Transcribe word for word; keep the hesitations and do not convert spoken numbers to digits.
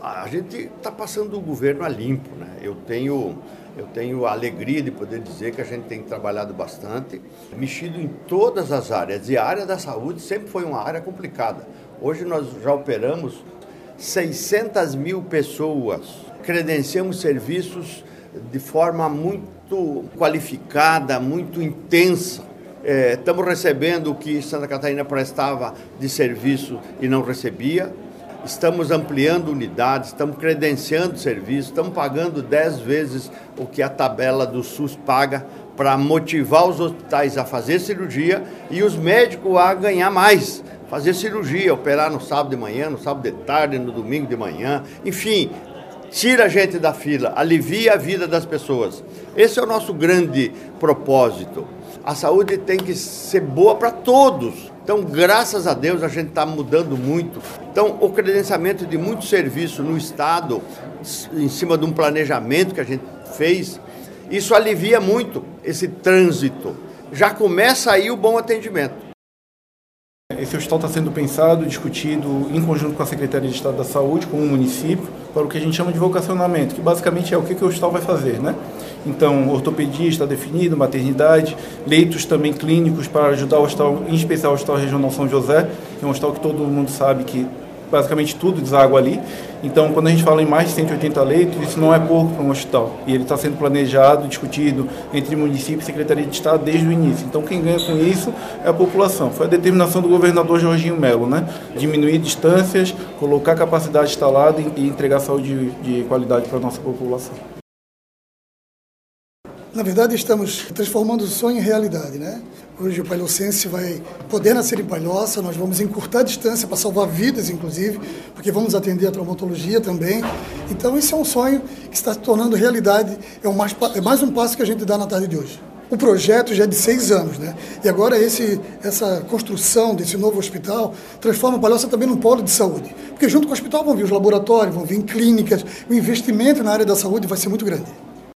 A gente está passando o governo a limpo, né? Eu tenho, eu tenho a alegria de poder dizer que a gente tem trabalhado bastante, mexido em todas as áreas, e a área da saúde sempre foi uma área complicada. Hoje nós já operamos seiscentas mil pessoas, credenciamos serviços de forma muito qualificada, muito intensa. É, estamos recebendo o que Santa Catarina prestava de serviço e não recebia. Estamos ampliando unidades, estamos credenciando serviços, estamos pagando dez vezes o que a tabela do SUS paga para motivar os hospitais a fazer cirurgia e os médicos a ganhar mais, fazer cirurgia, operar no sábado de manhã, no sábado de tarde, no domingo de manhã, enfim, tira a gente da fila, alivia a vida das pessoas. Esse é o nosso grande propósito. A saúde tem que ser boa para todos. Então, graças a Deus, a gente está mudando muito. Então, o credenciamento de muito serviço no Estado, em cima de um planejamento que a gente fez, isso alivia muito esse trânsito. Já começa aí o bom atendimento. Esse hospital está sendo pensado, discutido em conjunto com a Secretaria de Estado da Saúde, com o município, para o que a gente chama de vocacionamento, que basicamente é o que, que o hospital vai fazer, né? Então, ortopedia está definido, maternidade, leitos também clínicos para ajudar o hospital, em especial o Hospital Regional São José, que é um hospital que todo mundo sabe que basicamente tudo deságua ali. Então, quando a gente fala em mais de cento e oitenta leitos, isso não é pouco para um hospital. E ele está sendo planejado, discutido entre município e Secretaria de Estado desde o início. Então, quem ganha com isso é a população. Foi a determinação do governador Jorginho Melo, né? Diminuir distâncias, colocar capacidade instalada e entregar saúde de qualidade para a nossa população. Na verdade, estamos transformando o sonho em realidade, né? Hoje o palhocense vai poder nascer em Palhoça, nós vamos encurtar a distância para salvar vidas, inclusive, porque vamos atender a traumatologia também. Então, esse é um sonho que está se tornando realidade, é, um mais, é mais um passo que a gente dá na tarde de hoje. O projeto já é de seis anos, né? E agora esse, essa construção desse novo hospital transforma a Palhoça também num polo de saúde. Porque junto com o hospital vão vir os laboratórios, vão vir clínicas, o investimento na área da saúde vai ser muito grande.